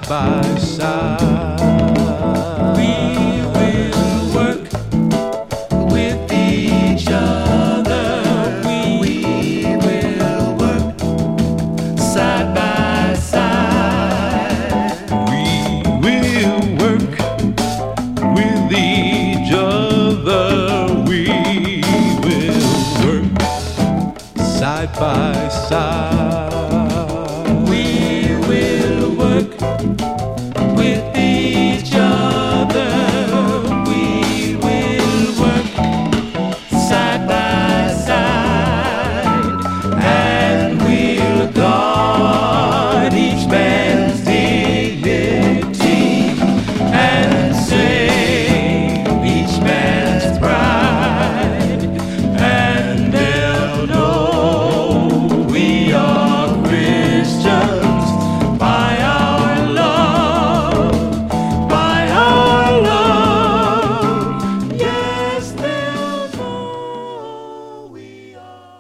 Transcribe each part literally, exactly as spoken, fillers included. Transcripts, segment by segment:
by side. We will work with each other. We, we will work side by side. We will work with each other. We will work side by side. We will work with each other. We will work side by side, and we'll guard each man's dignity and save each man's pride, and they'll know we are Christians by our love, by our love. Yes, they'll know we are.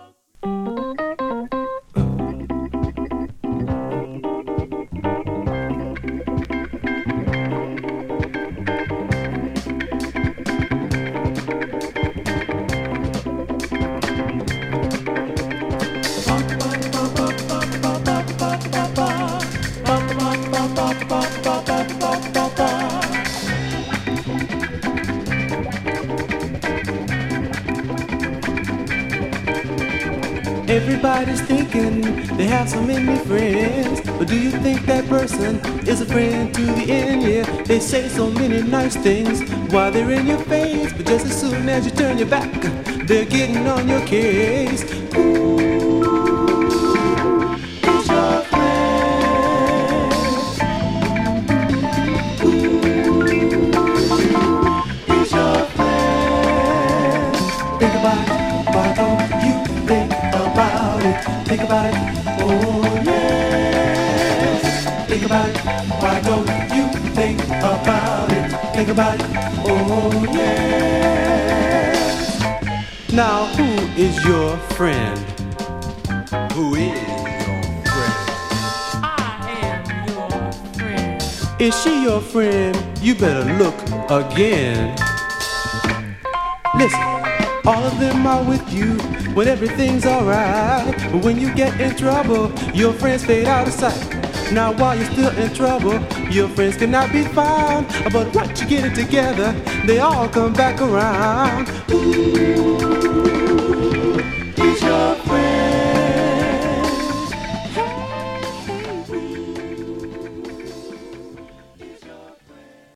Everybody's thinking they have so many friends, but do you think that person is a friend to the end? Yeah, they say so many nice things while they're in your face, but just as soon as you turn your back, they're getting on your case. Ooh, who's your friend? Who's your friend? Think about it, why don't you think about it? Think about it, oh yes. Think about it, why don't you think about it? Think about it, oh yes. Now who is your friend? Who is your friend? I am your friend. Is she your friend? You better look again. Listen, all of them are with you when everything's alright, but when you get in trouble, your friends fade out of sight. Now while you're still in trouble, your friends cannot be found, but once you get it together, they all come back around. Ooh.